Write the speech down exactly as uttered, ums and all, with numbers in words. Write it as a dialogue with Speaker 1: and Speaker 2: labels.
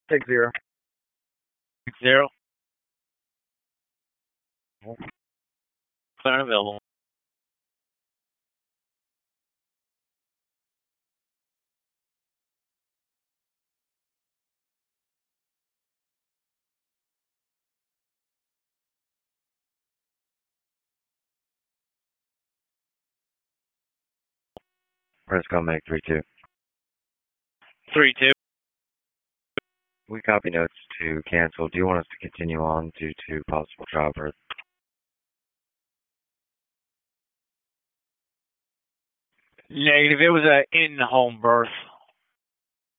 Speaker 1: Six zero.
Speaker 2: Six zero. Clear and available.
Speaker 3: Prescott Meg three two.
Speaker 2: Three two.
Speaker 3: We copy notes to cancel. Do you want us to continue on due to possible childbirth?
Speaker 2: Negative. It was a in-home birth.